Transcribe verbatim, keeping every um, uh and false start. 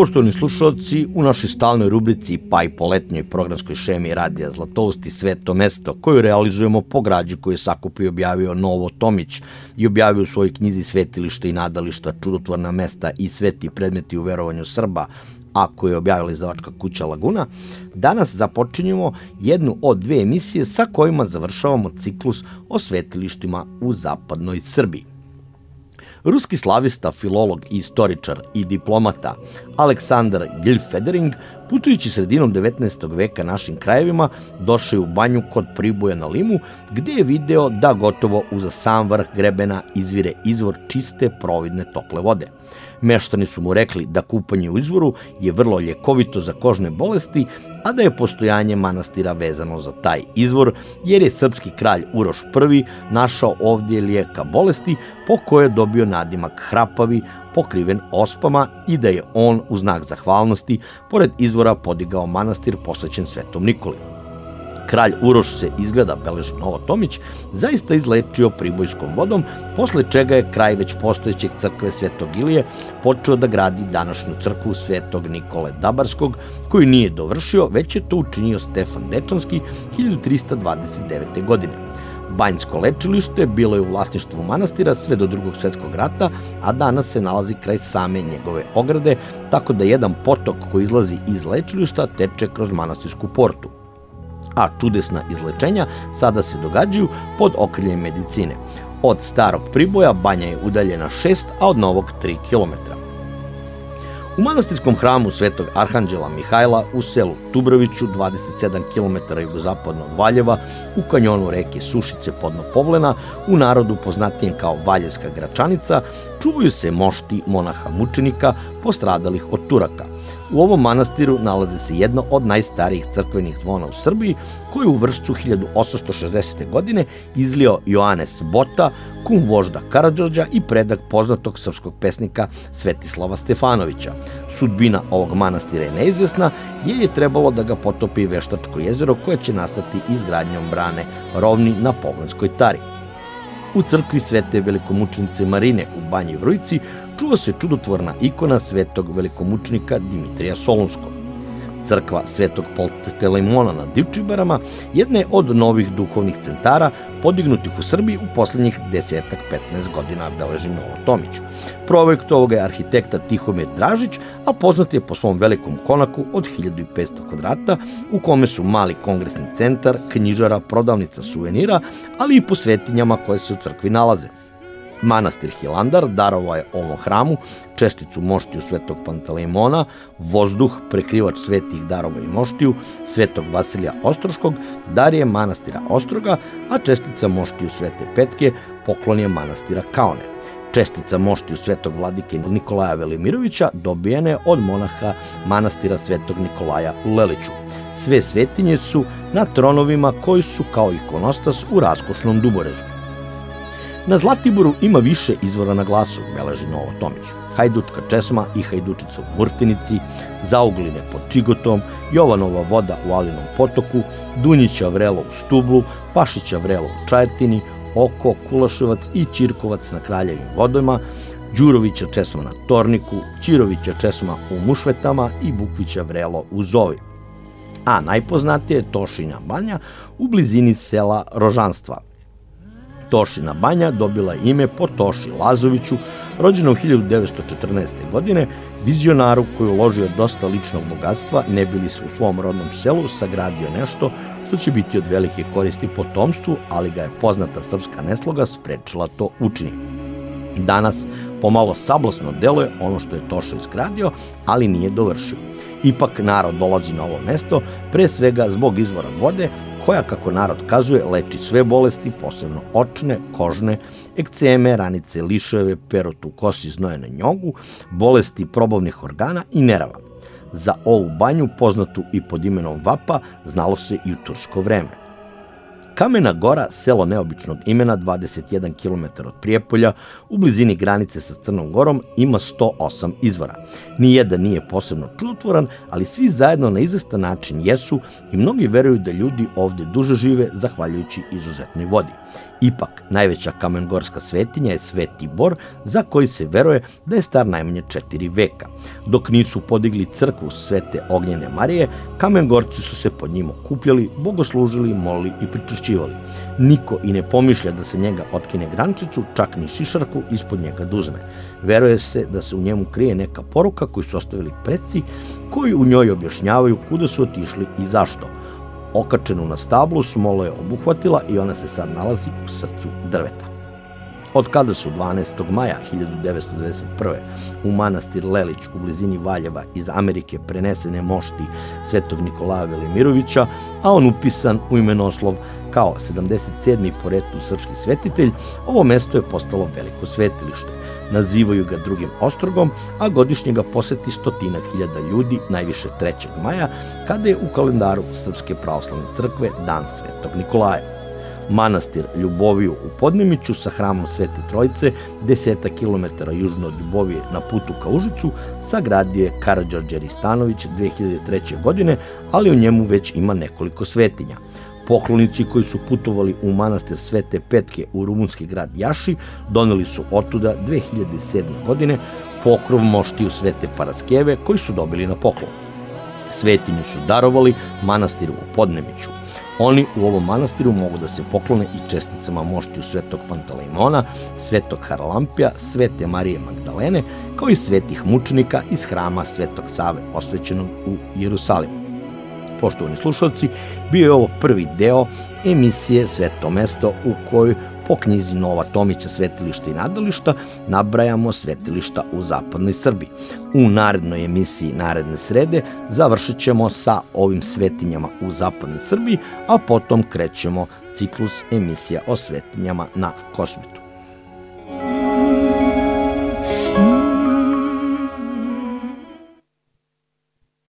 Poštovani slušalci, u našoj stalnoj rubrici pa i po letnjoj programskoj šemi Radija Zlatoust i Sveto mesto, koju realizujemo po građi koju je sakupio i objavio Novo Tomić i objavio u svojoj knjizi Svetilišta i nadališta, čudotvorna mesta i sveti predmeti u verovanju Srba, a koju je objavila izdavačka kuća Laguna, danas započinjemo jednu od dve emisije sa kojima završavamo ciklus o svetilištima u zapadnoj Srbiji. Ruski slavista, filolog, istoričar i diplomata Aleksandar Gilfedering, putujući sredinom devetnaestog veka našim krajevima, došao je u banju kod Priboja na Limu, gde je video da gotovo uza sam vrh grebena izvire izvor čiste, providne, tople vode. Meštani su mu rekli da kupanje u izvoru je vrlo ljekovito za kožne bolesti, a da je postojanje manastira vezano za taj izvor, jer je srpski kralj Uroš Prvi našao ovdje lijeka bolesti po kojoj je dobio nadimak Hrapavi, pokriven ospama, i da je on u znak zahvalnosti pored izvora podigao manastir posvećen Svetom Nikoli. Kralj Uroš se, izgleda, beleži Novo Tomić, zaista izlečio pribojskom vodom, posle čega je kraj već postojećeg crkve Svetog Ilije počeo da gradi današnju crkvu Svetog Nikole Dabarskog, koju nije dovršio, već je to učinio Stefan Dečanski hiljadu trista dvadeset devete. godine. Banjsko lečilište bilo je u vlasništvu manastira sve do Drugog svetskog rata, a danas se nalazi kraj same njegove ograde, tako da jedan potok koji izlazi iz lečilišta teče kroz manastirsku portu. A čudesna izlečenja sada se događaju pod okriljem medicine. Od starog Priboja banja je udaljena šest, a od novog tri kilometra. U manastirskom hramu Svetog Arhanđela Mihajla u selu Tubroviću, dvadeset sedam kilometara jugozapadno od Valjeva, u kanjonu reke Sušice podno Povlena, u narodu poznatijem kao Valjevska Gračanica, čuvaju se mošti monaha mučenika postradalih od Turaka. U ovom manastiru nalazi se jedno od najstarijih crkvenih zvona u Srbiji, koju u Vršcu hiljadu osamsto šezdesete. godine izlio Joanes Bota, kum vožda Karađorđa i predak poznatog srpskog pesnika Svetislava Stefanovića. Sudbina ovog manastira je neizvjesna, jer je trebalo da ga potopi Veštačko jezero, koje će nastati izgradnjom brane Rovni na Povlenskoj tari. U crkvi Svete velikomučenice Marine u Banji Vrujci čuva se čudotvorna ikona svetog velikomučenika Dimitrija Solunskog. Crkva Svetog Pantelejmona na Divčibarama jedna je od novih duhovnih centara podignutih u Srbiji u poslednjih desetak petnaest godina, beleži Novo Tomić. Projekt ovoga je arhitekta Tihomir Dražić, a poznat je po svom velikom konaku od hiljadu petsto kvadrata, u kome su mali kongresni centar, knjižara, prodavnica suvenira, ali i po svetinjama koje se u crkvi nalaze. Manastir Hilandar darovao je ovom hramu česticu moštiju Svetog Pantelejmona, vozduh, prekrivač svetih darova i moštiju Svetog Vasilija Ostroškog, dar je manastira Ostroga, a čestica moštiju Svete Petke poklon je manastira Kaone. Čestica moštiju Svetog vladike Nikolaja Velimirovića dobijena je od monaha manastira Svetog Nikolaja u Leliću. Sve svetinje su na tronovima koji su kao ikonostas u raskošnom duborezu. Na Zlatiboru ima više izvora na glasu, beleži Novo Tomić. Hajdučka česma i Hajdučica u Murtinici, Zaugline pod Čigotom, Jovanova voda u Alinom potoku, Dunjića vrelo u Stublu, Pašića vrelo u Čajetini, Oko, Kulaševac i Ćirkovac na Kraljevim vodama, Đurovića česma na Torniku, Ćirovića česma u Mušvetama i Bukvića vrelo u Zovi. A najpoznatije je Tošinja banja u blizini sela Rožanstva. Tošina banja dobila ime po Toši Lazoviću, rođenom hiljadu devetsto četrnaeste. godine, vizionaru koji je uložio dosta ličnog bogatstva, ne bi li se u svom rodnom selu sagradio nešto što će biti od velike koristi potomstvu, ali ga je poznata srpska nesloga sprečila to učini. Danas pomalo sablasno deluje ono što je Toša izgradio, ali nije dovršio. Ipak narod dolazi na ovo mesto, pre svega zbog izvora vode, koja, kako narod kazuje, leči sve bolesti, posebno očne, kožne, ekceme, ranice, liševe, perot u kosi, znoje na njogu, bolesti probavnih organa i nerava. Za ovu banju, poznatu i pod imenom Vapa, znalo se i u tursko vreme. Kamena Gora, selo neobičnog imena, dvadeset jedan kilometara od Prijepolja, u blizini granice sa Crnom Gorom, ima sto osam izvora. Nijedan nije posebno čudotvoran, ali svi zajedno na izvestan način jesu i mnogi veruju da ljudi ovde duže žive zahvaljujući izuzetnoj vodi. Ipak, najveća kamengorska svetinja je Sveti Bor, za koji se veruje da je star najmanje četiri veka. Dok nisu podigli crkvu Svete Ognjene Marije, Kamengorci su se pod njim okupljali, bogoslužili, molili i pričešćivali. Niko i ne pomišlja da se njega otkine grančicu, čak ni šišarku ispod njega da uzme. Veruje se da se u njemu krije neka poruka koju su ostavili preci, koji u njoj objašnjavaju kuda su otišli i zašto. Okačenu na stablu Smolo je obuhvatila i ona se sad nalazi u srcu drveta. Od kada su dvanaestog maja hiljadu devetsto devedeset prve. u manastir Lelić u blizini Valjeva iz Amerike prenesene mošti Svetog Nikolaja Velimirovića, a on upisan u imenoslov kao sedamdeset sedmi po redu srpski svetitelj, ovo mesto je postalo veliko svetilište. Nazivaju ga drugim ostrogom, a godišnje ga poseti stotinak hiljada ljudi, najviše trećeg maja, kada je u kalendaru Srpske pravoslavne crkve Dan Svetog Nikolaja. Manastir Ljuboviju u Podnemiću sa hramom Svete Trojice, deseta kilometara južno od Ljubovije na putu ka Užicu, sagradio je Karađorđe Ristanović dve hiljade treće. godine, ali u njemu već ima nekoliko svetinja. Poklonici koji su putovali u manastir Svete Petke u rumunski grad Jaši doneli su otuda dve hiljade sedme. godine pokrov moštiju Svete Paraskeve koji su dobili na poklon. Svetinju su darovali manastiru u Podnemiću. Oni u ovom manastiru mogu da se poklone i česticama moštiju Svetog Pantalejmona, Svetog Haralampija, Svete Marije Magdalene, kao i svetih mučenika iz hrama Svetog Save osvećenog u Jerusalimu. Poštovani slušalci, bio je ovo prvi deo emisije Sveto mesto u kojoj po knjizi Nova Tomića Svetilišta i nadališta nabrajamo svetilišta u zapadnoj Srbiji. U narednoj emisiji naredne srede završit ćemo sa ovim svetinjama u zapadnoj Srbiji, a potom krećemo ciklus emisija o svetinjama na Kosmetu.